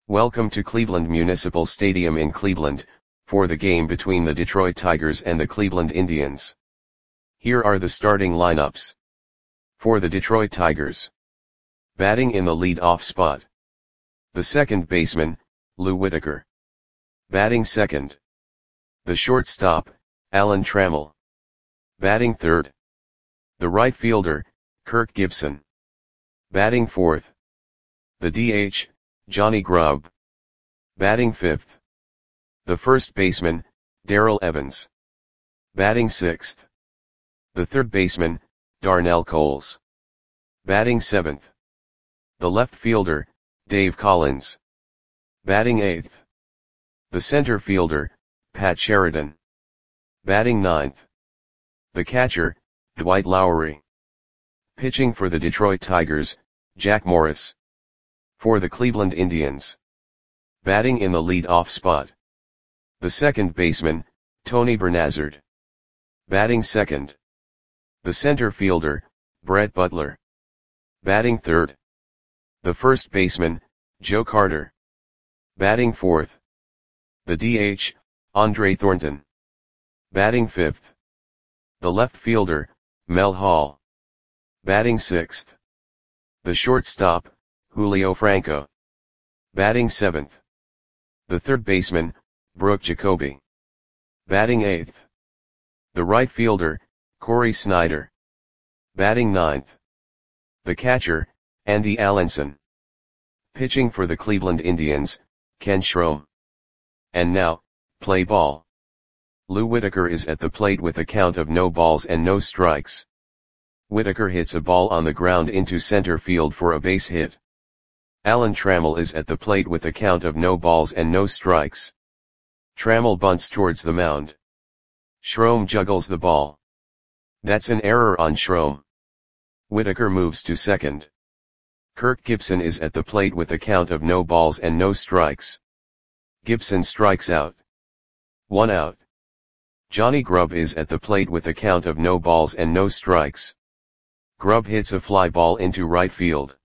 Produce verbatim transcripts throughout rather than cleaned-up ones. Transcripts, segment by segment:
Welcome to Cleveland Municipal Stadium in Cleveland, for the game between the Detroit Tigers and the Cleveland Indians. Here are the starting lineups. For the Detroit Tigers. Batting in the lead-off spot. The second baseman, Lou Whitaker. Batting second. The shortstop, Alan Trammell. Batting third. The right fielder, Kirk Gibson. Batting fourth. The D H, Johnny Grubb. Batting fifth. The first baseman, Darrell Evans. Batting sixth. The third baseman, Darnell Coles. Batting seventh. The left fielder, Dave Collins. Batting eighth. The center fielder, Pat Sheridan. Batting ninth. The catcher, Dwight Lowery. Pitching for the Detroit Tigers, Jack Morris. For the Cleveland Indians. Batting in the lead-off spot. The second baseman, Tony Bernazard. Batting second. The center fielder, Brett Butler. Batting third. The first baseman, Joe Carter. Batting fourth. The D H, Andre Thornton. Batting fifth. The left fielder, Mel Hall. Batting sixth. The shortstop, Julio Franco. Batting seventh. The third baseman, Brooke Jacoby. Batting eighth. The right fielder, Corey Snyder. Batting ninth. The catcher, Andy Allenson. Pitching for the Cleveland Indians, Ken Schroem. And now, play ball. Lou Whitaker is at the plate with a count of no balls and no strikes. Whitaker hits a ball on the ground into center field for a base hit. Alan Trammell is at the plate with a count of no balls and no strikes. Trammell bunts towards the mound. Schroem juggles the ball. That's an error on Schroem. Whitaker moves to second. Kirk Gibson is at the plate with a count of no balls and no strikes. Gibson strikes out. One out. Johnny Grubb is at the plate with a count of no balls and no strikes. Grubb hits a fly ball into right field.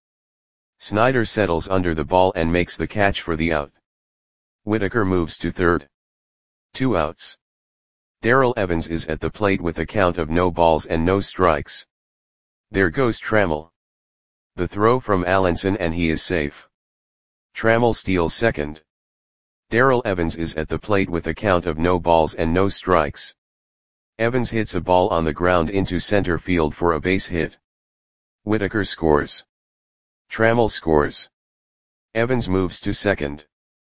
Snyder settles under the ball and makes the catch for the out. Whitaker moves to third. Two outs. Darrell Evans is at the plate with a count of no balls and no strikes. There goes Trammell. The throw from Allenson and he is safe. Trammell steals second. Darrell Evans is at the plate with a count of no balls and no strikes. Evans hits a ball on the ground into center field for a base hit. Whitaker scores. Trammell scores. Evans moves to second.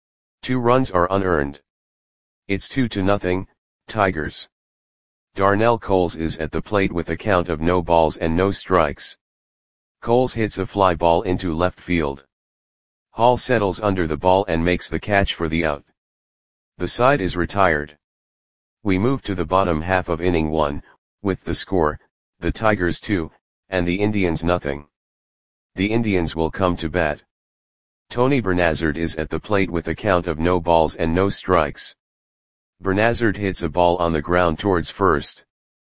Two runs are unearned. It's two to nothing, Tigers. Darnell Coles is at the plate with a count of no balls and no strikes. Coles hits a fly ball into left field. Hall settles under the ball and makes the catch for the out. The side is retired. We move to the bottom half of inning one, with the score, the Tigers two, and the Indians nothing. The Indians will come to bat. Tony Bernazard is at the plate with a count of no balls and no strikes. Bernazard hits a ball on the ground towards first.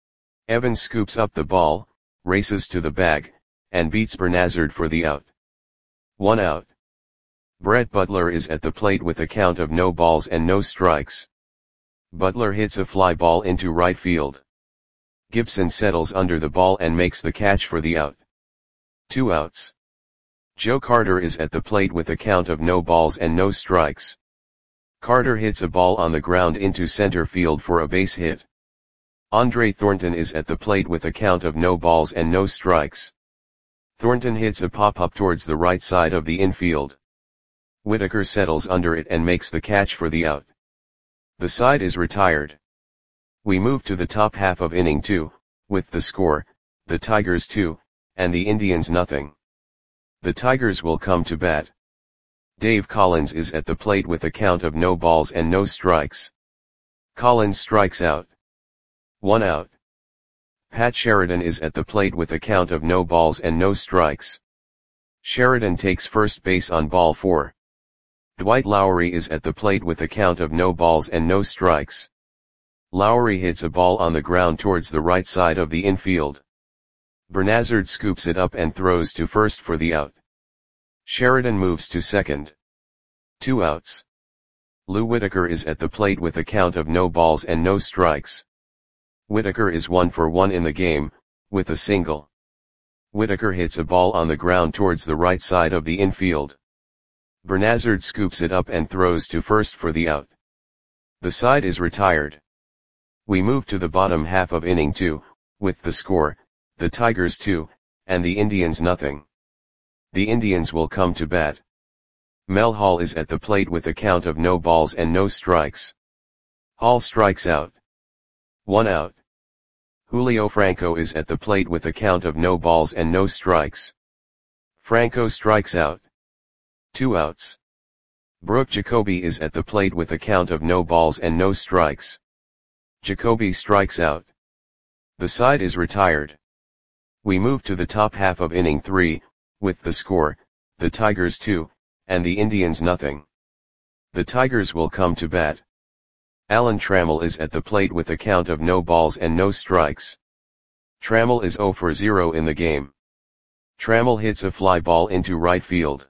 Evans scoops up the ball, races to the bag, and beats Bernazard for the out. One out. Brett Butler is at the plate with a count of no balls and no strikes. Butler hits a fly ball into right field. Gibson settles under the ball and makes the catch for the out. Two outs. Joe Carter is at the plate with a count of no balls and no strikes. Carter hits a ball on the ground into center field for a base hit. Andre Thornton is at the plate with a count of no balls and no strikes. Thornton hits a pop-up towards the right side of the infield. Whitaker settles under it and makes the catch for the out. The side is retired. We move to the top half of inning two, with the score, the Tigers two, and the Indians nothing. The Tigers will come to bat. Dave Collins is at the plate with a count of no balls and no strikes. Collins strikes out. One out. Pat Sheridan is at the plate with a count of no balls and no strikes. Sheridan takes first base on ball four. Dwight Lowery is at the plate with a count of no balls and no strikes. Lowery hits a ball on the ground towards the right side of the infield. Bernazard scoops it up and throws to first for the out. Sheridan moves to second. Two outs. Lou Whitaker is at the plate with a count of no balls and no strikes. Whitaker is one for one in the game, with a single. Whitaker hits a ball on the ground towards the right side of the infield. Bernazard scoops it up and throws to first for the out. The side is retired. We move to the bottom half of inning two, with the score, the Tigers two, and the Indians nothing. The Indians will come to bat. Mel Hall is at the plate with a count of no balls and no strikes. Hall strikes out. One out. Julio Franco is at the plate with a count of no balls and no strikes. Franco strikes out. Two outs. Brooke Jacoby is at the plate with a count of no balls and no strikes. Jacoby strikes out. The side is retired. We move to the top half of inning three, with the score, the Tigers two, and the Indians nothing. The Tigers will come to bat. Alan Trammell is at the plate with a count of no balls and no strikes. Trammell is zero for zero in the game. Trammell hits a fly ball into right field.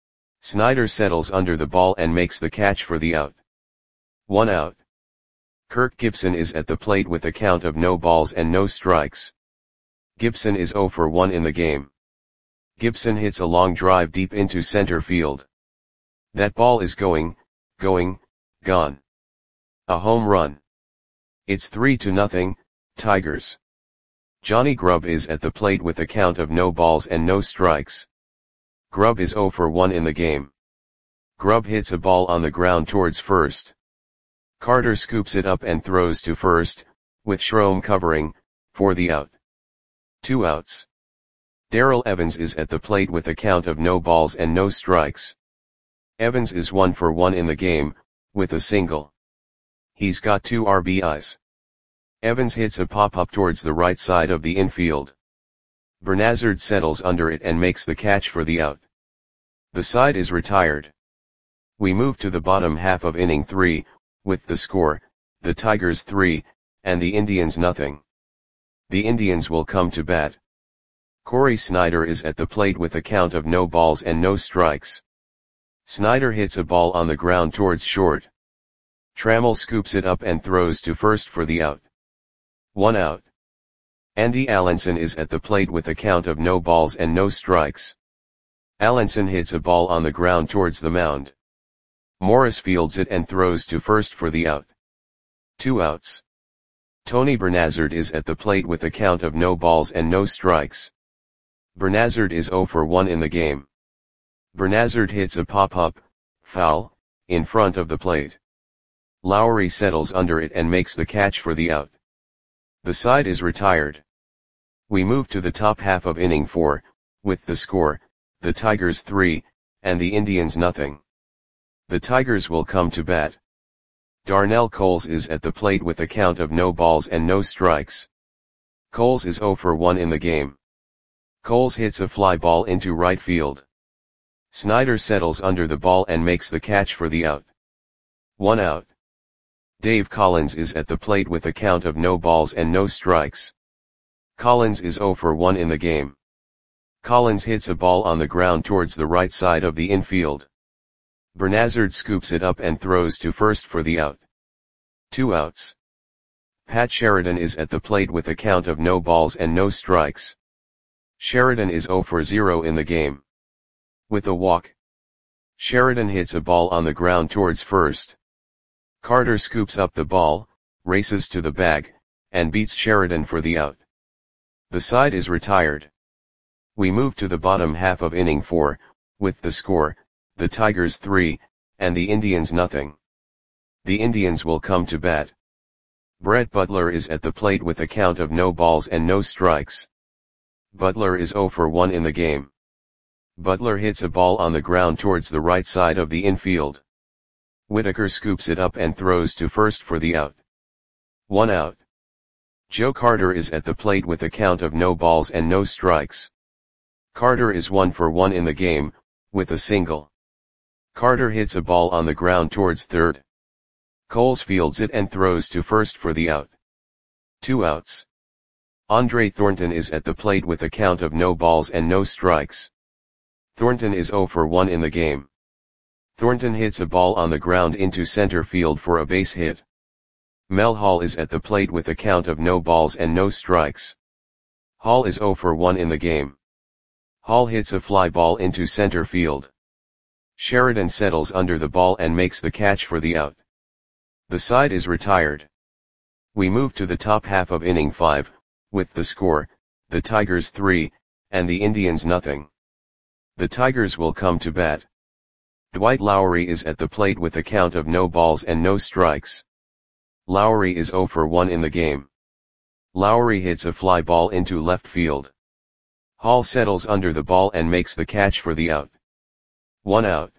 Snyder settles under the ball and makes the catch for the out. One out. Kirk Gibson is at the plate with a count of no balls and no strikes. Gibson is zero for one in the game. Gibson hits a long drive deep into center field. That ball is going, going, gone. A home run. It's three to nothing, Tigers. Johnny Grubb is at the plate with a count of no balls and no strikes. Grubb is zero for one in the game. Grubb hits a ball on the ground towards first. Carter scoops it up and throws to first, with Schroem covering, for the out. Two outs. Darrell Evans is at the plate with a count of no balls and no strikes. Evans is one for one in the game, with a single. He's got two R B Is. Evans hits a pop-up towards the right side of the infield. Bernazard settles under it and makes the catch for the out. The side is retired. We move to the bottom half of inning three, with the score, the Tigers three, and the Indians nothing. The Indians will come to bat. Corey Snyder is at the plate with a count of no balls and no strikes. Snyder hits a ball on the ground towards short. Trammell scoops it up and throws to first for the out. One out. Andy Allenson is at the plate with a count of no balls and no strikes. Allenson hits a ball on the ground towards the mound. Morris fields it and throws to first for the out. Two outs. Tony Bernazard is at the plate with a count of no balls and no strikes. Bernazard is zero for one in the game. Bernazard hits a pop-up, foul, in front of the plate. Lowry settles under it and makes the catch for the out. The side is retired. We move to the top half of inning four, with the score, the Tigers three, and the Indians nothing. The Tigers will come to bat. Darnell Coles is at the plate with a count of no balls and no strikes. Coles is zero for one in the game. Coles hits a fly ball into right field. Snyder settles under the ball and makes the catch for the out. One out. Dave Collins is at the plate with a count of no balls and no strikes. Collins is zero for one in the game. Collins hits a ball on the ground towards the right side of the infield. Bernazard scoops it up and throws to first for the out. Two outs. Pat Sheridan is at the plate with a count of no balls and no strikes. Sheridan is zero for zero in the game. With a walk. Sheridan hits a ball on the ground towards first. Carter scoops up the ball, races to the bag, and beats Sheridan for the out. The side is retired. We move to the bottom half of inning four, with the score, the Tigers three, and the Indians nothing. The Indians will come to bat. Brett Butler is at the plate with a count of no balls and no strikes. Butler is zero for one in the game. Butler hits a ball on the ground towards the right side of the infield. Whitaker scoops it up and throws to first for the out. One out. Joe Carter is at the plate with a count of no balls and no strikes. Carter is one for one in the game, with a single. Carter hits a ball on the ground towards third. Coles fields it and throws to first for the out. Two outs. Andre Thornton is at the plate with a count of no balls and no strikes. Thornton is zero for one in the game. Thornton hits a ball on the ground into center field for a base hit. Mel Hall is at the plate with a count of no balls and no strikes. Hall is zero for one in the game. Hall hits a fly ball into center field. Sheridan settles under the ball and makes the catch for the out. The side is retired. We move to the top half of inning five, with the score, the Tigers three, and the Indians nothing. The Tigers will come to bat. Dwight Lowery is at the plate with a count of no balls and no strikes. Lowery is zero for one in the game. Lowery hits a fly ball into left field. Hall settles under the ball and makes the catch for the out. One out.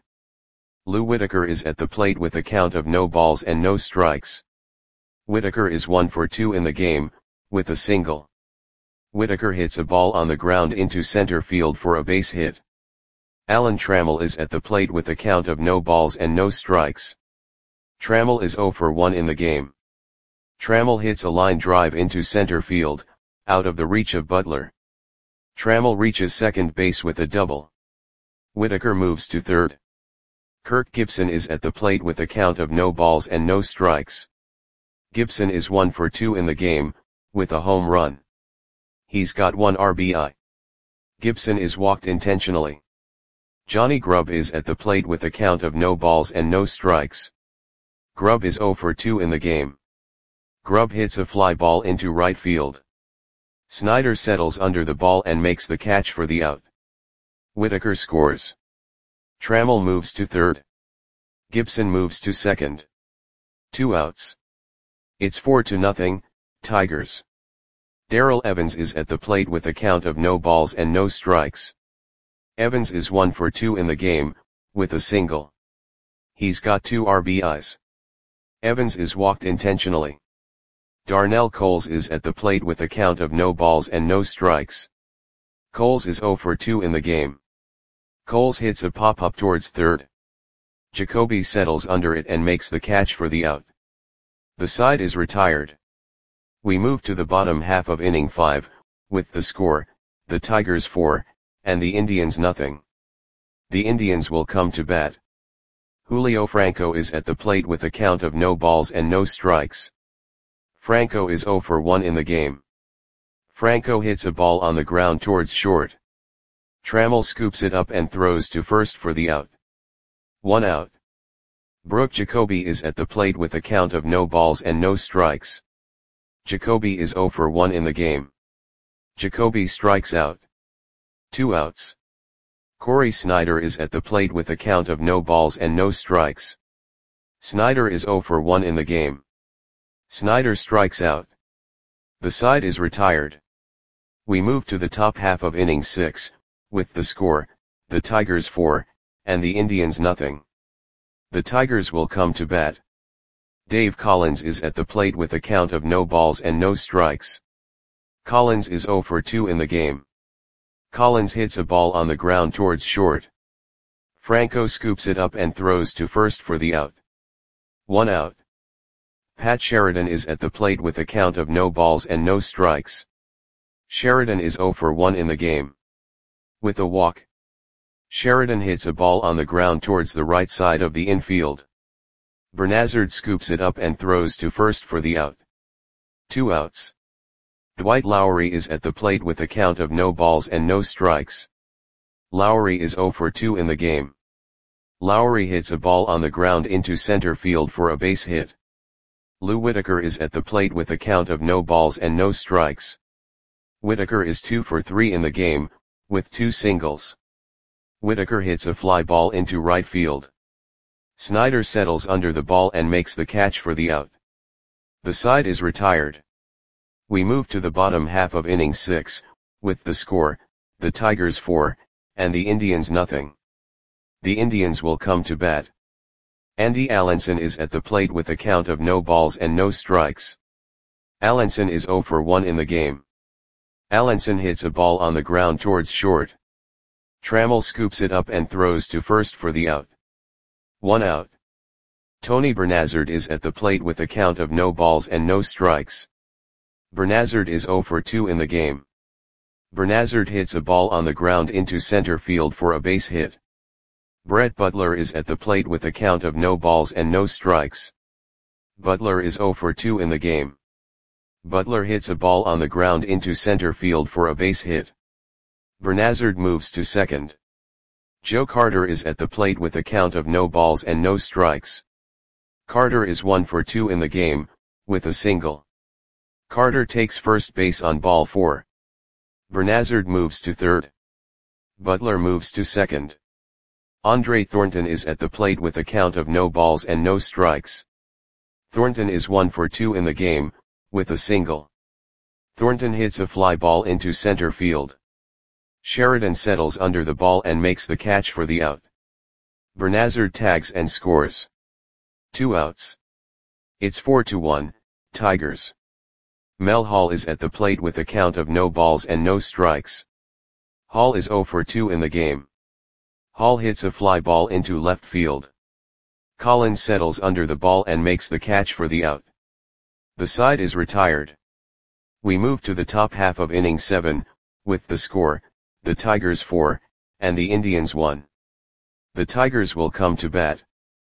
Lou Whitaker is at the plate with a count of no balls and no strikes. Whitaker is one for two in the game, with a single. Whitaker hits a ball on the ground into center field for a base hit. Alan Trammell is at the plate with a count of no balls and no strikes. Trammell is zero for one in the game. Trammell hits a line drive into center field, out of the reach of Butler. Trammell reaches second base with a double. Whitaker moves to third. Kirk Gibson is at the plate with a count of no balls and no strikes. Gibson is one for two in the game, with a home run. He's got one R B I. Gibson is walked intentionally. Johnny Grubb is at the plate with a count of no balls and no strikes. Grubb is zero for two in the game. Grubb hits a fly ball into right field. Snyder settles under the ball and makes the catch for the out. Whitaker scores. Trammell moves to third. Gibson moves to second. Two outs. It's four to nothing, Tigers. Darrell Evans is at the plate with a count of no balls and no strikes. Evans is one for two in the game, with a single. He's got two R B Is. Evans is walked intentionally. Darnell Coles is at the plate with a count of no balls and no strikes. Coles is zero for two in the game. Coles hits a pop-up towards third. Jacoby settles under it and makes the catch for the out. The side is retired. We move to the bottom half of inning five, with the score, the Tigers four, and the Indians nothing. The Indians will come to bat. Julio Franco is at the plate with a count of no balls and no strikes. Franco is zero for one in the game. Franco hits a ball on the ground towards short. Trammell scoops it up and throws to first for the out. One out. Brooke Jacoby is at the plate with a count of no balls and no strikes. Jacoby is zero for one in the game. Jacoby strikes out. Two outs. Corey Snyder is at the plate with a count of no balls and no strikes. Snyder is zero for one in the game. Snyder strikes out. The side is retired. We move to the top half of inning six, with the score, the Tigers four, and the Indians nothing. The Tigers will come to bat. Dave Collins is at the plate with a count of no balls and no strikes. Collins is zero for two in the game. Collins hits a ball on the ground towards short. Franco scoops it up and throws to first for the out. One out. Pat Sheridan is at the plate with a count of no balls and no strikes. Sheridan is zero for one in the game. With a walk. Sheridan hits a ball on the ground towards the right side of the infield. Bernazard scoops it up and throws to first for the out. Two outs. Dwight Lowery is at the plate with a count of no balls and no strikes. Lowery is zero for two in the game. Lowery hits a ball on the ground into center field for a base hit. Lou Whitaker is at the plate with a count of no balls and no strikes. Whitaker is two for three in the game, with two singles. Whitaker hits a fly ball into right field. Snyder settles under the ball and makes the catch for the out. The side is retired. We move to the bottom half of inning six, with the score, the Tigers four, and the Indians nothing. The Indians will come to bat. Andy Allenson is at the plate with a count of no balls and no strikes. Allenson is zero for one in the game. Allenson hits a ball on the ground towards short. Trammell scoops it up and throws to first for the out. One out. Tony Bernazard is at the plate with a count of no balls and no strikes. Bernazard is zero for two in the game. Bernazard hits a ball on the ground into center field for a base hit. Brett Butler is at the plate with a count of no balls and no strikes. Butler is zero for two in the game. Butler hits a ball on the ground into center field for a base hit. Bernazard moves to second. Joe Carter is at the plate with a count of no balls and no strikes. Carter is one for two in the game, with a single. Carter takes first base on ball four. Bernazard moves to third. Butler moves to second. Andre Thornton is at the plate with a count of no balls and no strikes. Thornton is one for two in the game, with a single. Thornton hits a fly ball into center field. Sheridan settles under the ball and makes the catch for the out. Bernazard tags and scores. Two outs. It's four to one, Tigers. Mel Hall is at the plate with a count of no balls and no strikes. Hall is zero for two in the game. Hall hits a fly ball into left field. Collins settles under the ball and makes the catch for the out. The side is retired. We move to the top half of inning seven, with the score, the Tigers four, and the Indians one. The Tigers will come to bat.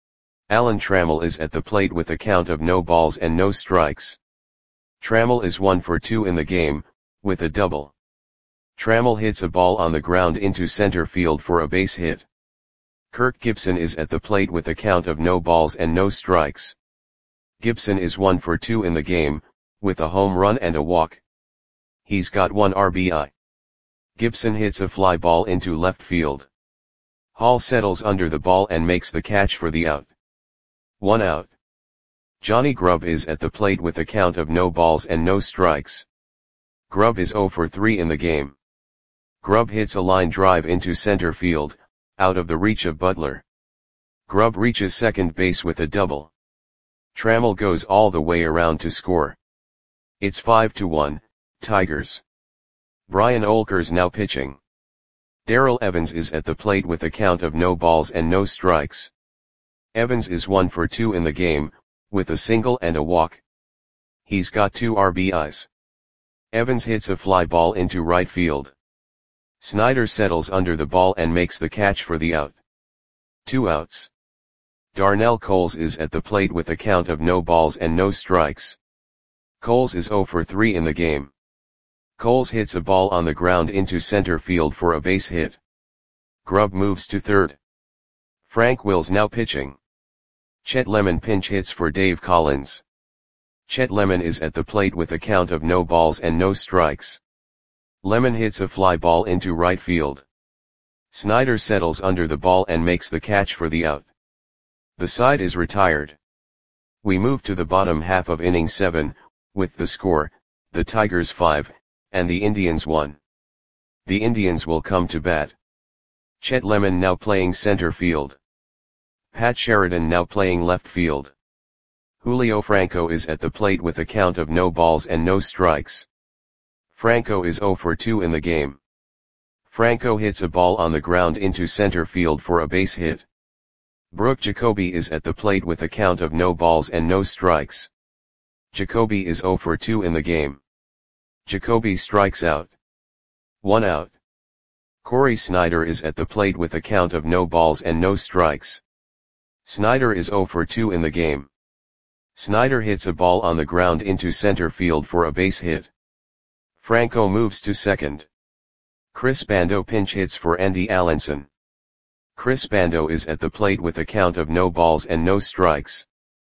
Alan Trammell is at the plate with a count of no balls and no strikes. Trammell is one for two in the game, with a double. Trammell hits a ball on the ground into center field for a base hit. Kirk Gibson is at the plate with a count of no balls and no strikes. Gibson is one for two in the game, with a home run and a walk. He's got one R B I. Gibson hits a fly ball into left field. Hall settles under the ball and makes the catch for the out. One out. Johnny Grubb is at the plate with a count of no balls and no strikes. Grubb is zero for three in the game. Grubb hits a line drive into center field, out of the reach of Butler. Grubb reaches second base with a double. Trammell goes all the way around to score. It's five to one, Tigers. Brian Olker's now pitching. Darrell Evans is at the plate with a count of no balls and no strikes. Evans is one for two in the game, with a single and a walk. He's got two R B Is. Evans hits a fly ball into right field. Snyder settles under the ball and makes the catch for the out. Two outs. Darnell Coles is at the plate with a count of no balls and no strikes. Coles is zero for three in the game. Coles hits a ball on the ground into center field for a base hit. Grubb moves to third. Frank Wills now pitching. Chet Lemon pinch hits for Dave Collins. Chet Lemon is at the plate with a count of no balls and no strikes. Lemon hits a fly ball into right field. Snyder settles under the ball and makes the catch for the out. The side is retired. We move to the bottom half of inning seven, with the score, the Tigers five, and the Indians one. The Indians will come to bat. Chet Lemon now playing center field. Pat Sheridan now playing left field. Julio Franco is at the plate with a count of no balls and no strikes. Franco is zero for two in the game. Franco hits a ball on the ground into center field for a base hit. Brooke Jacoby is at the plate with a count of no balls and no strikes. Jacoby is zero for two in the game. Jacoby strikes out. One out. Corey Snyder is at the plate with a count of no balls and no strikes. Snyder is zero for two in the game. Snyder hits a ball on the ground into center field for a base hit. Franco moves to second. Chris Bando pinch hits for Andy Allenson. Chris Bando is at the plate with a count of no balls and no strikes.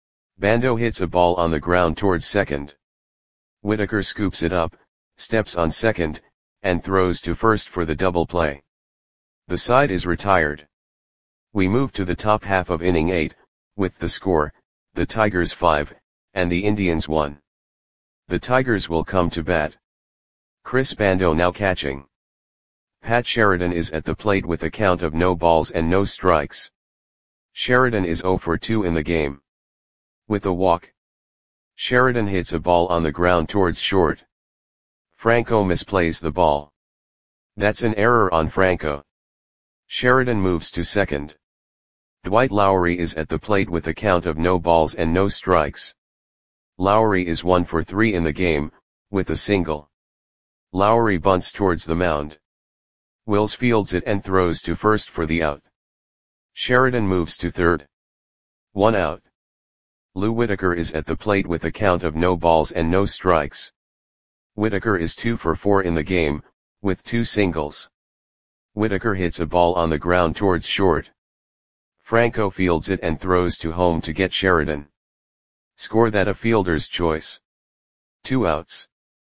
Bando hits a ball on the ground towards second. Whitaker scoops it up, steps on second, and throws to first for the double play. The side is retired. We move to the top half of inning eight, with the score, the Tigers five, and the Indians one. The Tigers will come to bat. Chris Bando now catching. Pat Sheridan is at the plate with a count of no balls and no strikes. Sheridan is zero for two in the game. With a walk. Sheridan hits a ball on the ground towards short. Franco misplays the ball. That's an error on Franco. Sheridan moves to second. Dwight Lowry is at the plate with a count of no balls and no strikes. Lowry is one for three in the game, with a single. Lowry bunts towards the mound. Wills fields it and throws to first for the out. Sheridan moves to third. One out. Lou Whitaker is at the plate with a count of no balls and no strikes. Whitaker is two for four in the game, with two singles. Whitaker hits a ball on the ground towards short. Franco fields it and throws to home to get Sheridan. Score that a fielder's choice. Two outs.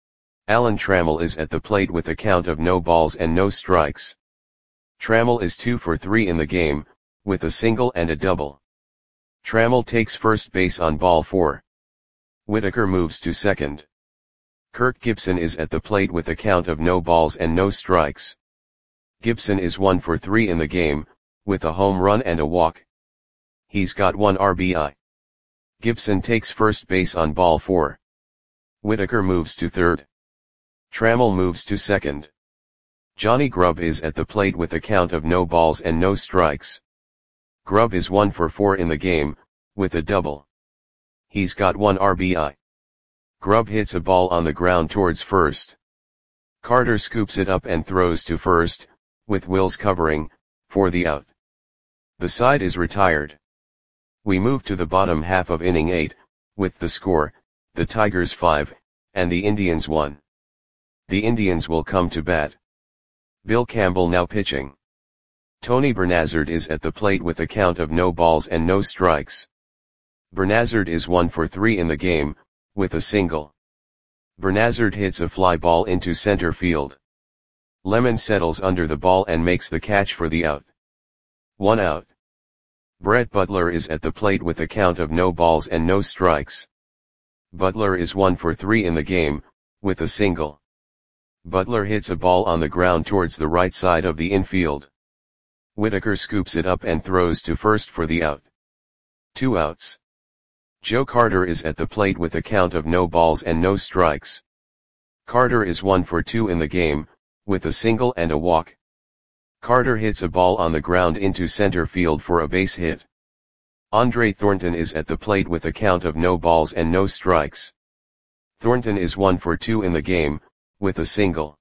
Alan Trammell is at the plate with a count of no balls and no strikes. Trammell is two for three in the game, with a single and a double. Trammell takes first base on ball four. Whitaker moves to second. Kirk Gibson is at the plate with a count of no balls and no strikes. Gibson is one for three in the game, with a home run and a walk. He's got one R B I. Gibson takes first base on ball four. Whitaker moves to third. Trammell moves to second. Johnny Grubb is at the plate with a count of no balls and no strikes. Grubb is one for four in the game, with a double. He's got one R B I. Grubb hits a ball on the ground towards first. Carter scoops it up and throws to first, with Wills covering, for the out. The side is retired. We move to the bottom half of inning eight, with the score, the Tigers five, and the Indians one. The Indians will come to bat. Bill Campbell now pitching. Tony Bernazard is at the plate with a count of no balls and no strikes. Bernazard is one for three in the game, with a single. Bernazard hits a fly ball into center field. Lemon settles under the ball and makes the catch for the out. One out. Brett Butler is at the plate with a count of no balls and no strikes. Butler is one for three in the game, with a single. Butler hits a ball on the ground towards the right side of the infield. Whitaker scoops it up and throws to first for the out. Two outs. Joe Carter is at the plate with a count of no balls and no strikes. Carter is one for two in the game, with a single and a walk. Carter hits a ball on the ground into center field for a base hit. Andre Thornton is at the plate with a count of no balls and no strikes. Thornton is one for two in the game, with a single.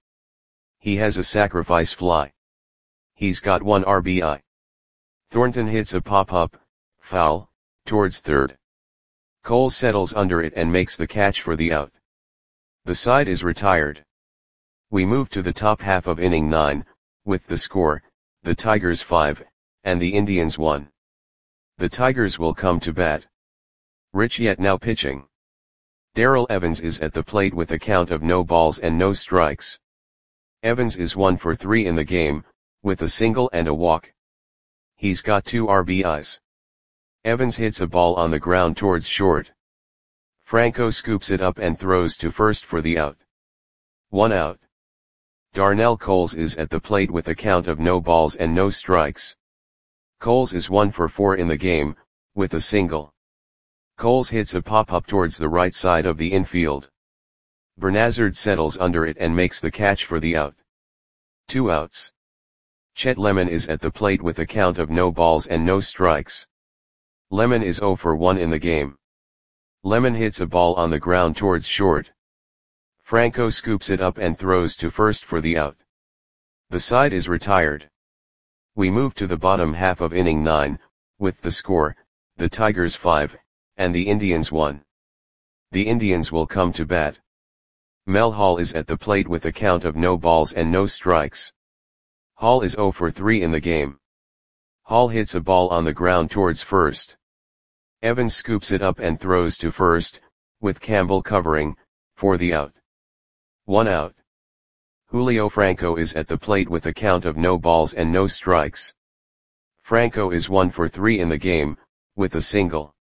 He has a sacrifice fly. He's got one R B I. Thornton hits a pop-up, foul, towards third. Cole settles under it and makes the catch for the out. The side is retired. We move to the top half of inning nine, with the score, the Tigers five, and the Indians one. The Tigers will come to bat. Rich Yett now pitching. Darrell Evans is at the plate with a count of no balls and no strikes. Evans is one for three in the game, with a single and a walk. He's got two R B Is. Evans hits a ball on the ground towards short. Franco scoops it up and throws to first for the out. One out. Darnell Coles is at the plate with a count of no balls and no strikes. Coles is one for four in the game, with a single. Coles hits a pop-up towards the right side of the infield. Bernazard settles under it and makes the catch for the out. Two outs. Chet Lemon is at the plate with a count of no balls and no strikes. Lemon is zero for one in the game. Lemon hits a ball on the ground towards short. Franco scoops it up and throws to first for the out. The side is retired. We move to the bottom half of inning nine, with the score, the Tigers five, and the Indians one. The Indians will come to bat. Mel Hall is at the plate with a count of no balls and no strikes. Hall is zero for three in the game. Hall hits a ball on the ground towards first. Evans scoops it up and throws to first, with Campbell covering, for the out. One out. Julio Franco is at the plate with a count of no balls and no strikes. Franco is one for three in the game, with a single.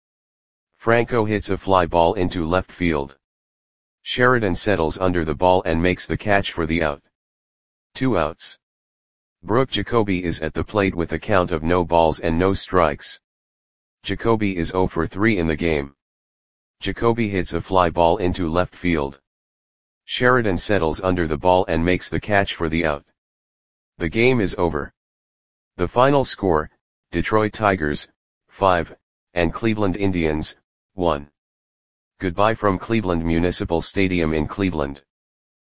Franco hits a fly ball into left field. Sheridan settles under the ball and makes the catch for the out. Two outs. Brooke Jacoby is at the plate with a count of no balls and no strikes. Jacoby is zero for three in the game. Jacoby hits a fly ball into left field. Sheridan settles under the ball and makes the catch for the out. The game is over. The final score, Detroit Tigers, five, and Cleveland Indians, one. Goodbye from Cleveland Municipal Stadium in Cleveland.